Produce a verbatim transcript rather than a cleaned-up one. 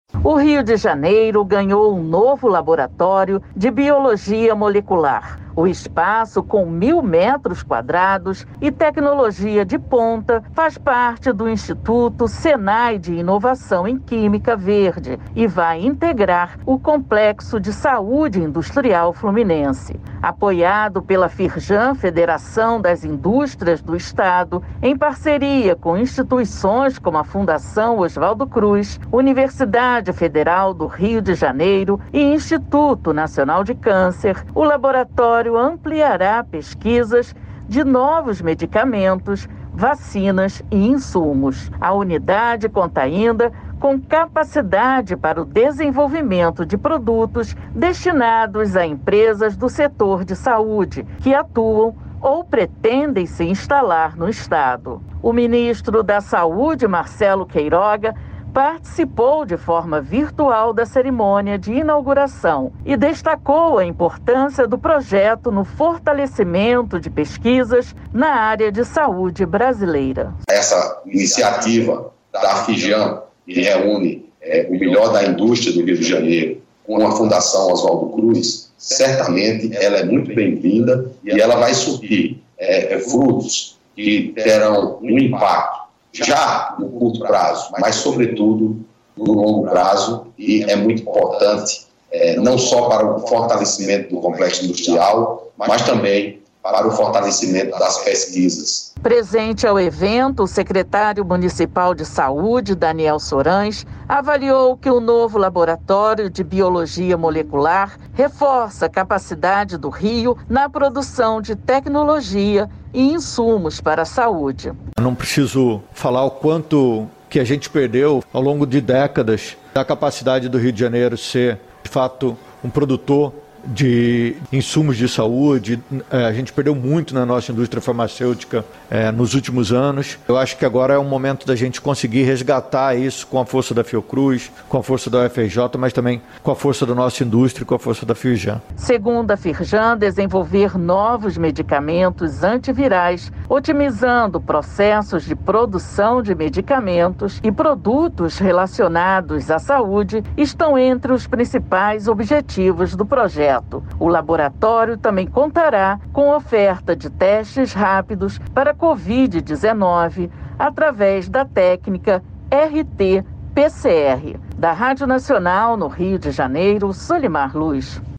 O Rio de Janeiro ganhou um novo laboratório de biologia molecular. O espaço, com mil metros quadrados e tecnologia de ponta, faz parte do Instituto Senai de Inovação em Química Verde e vai integrar o Complexo de Saúde Industrial Fluminense. Apoiado pela Firjan, Federação das Indústrias do Estado, em parceria com instituições como a Fundação Oswaldo Cruz, Universidade Federal do Rio de Janeiro e Instituto Nacional de Câncer, o laboratório ampliará pesquisas de novos medicamentos, vacinas e insumos. A unidade conta ainda com capacidade para o desenvolvimento de produtos destinados a empresas do setor de saúde que atuam ou pretendem se instalar no estado. O ministro da Saúde, Marcelo Queiroga, participou de forma virtual da cerimônia de inauguração e destacou a importância do projeto no fortalecimento de pesquisas na área de saúde brasileira. Essa iniciativa da Firjan, que reúne é, o melhor da indústria do Rio de Janeiro com a Fundação Oswaldo Cruz, certamente ela é muito bem-vinda e ela vai suprir é, frutos que terão um impacto já no curto prazo, mas sobretudo no longo prazo, e é muito importante é, não só para o fortalecimento do complexo industrial, mas também para o fortalecimento das pesquisas. Presente ao evento, o secretário municipal de saúde, Daniel Sorães, avaliou que o novo laboratório de biologia molecular reforça a capacidade do Rio na produção de tecnologia e insumos para a saúde. Não preciso falar o quanto que a gente perdeu ao longo de décadas da capacidade do Rio de Janeiro ser, de fato, um produtor de insumos de saúde. A gente perdeu muito na nossa indústria farmacêutica é, nos últimos anos. Eu acho que agora é o momento da gente conseguir resgatar isso com a força da Fiocruz, com a força da U F R J, mas também com a força da nossa indústria e com a força da Firjan. Segundo a Firjan, desenvolver novos medicamentos antivirais, otimizando processos de produção de medicamentos e produtos relacionados à saúde, estão entre os principais objetivos do projeto. O laboratório também contará com oferta de testes rápidos para covid dezenove através da técnica R T P C R. Da Rádio Nacional no Rio de Janeiro, Solimar Luz.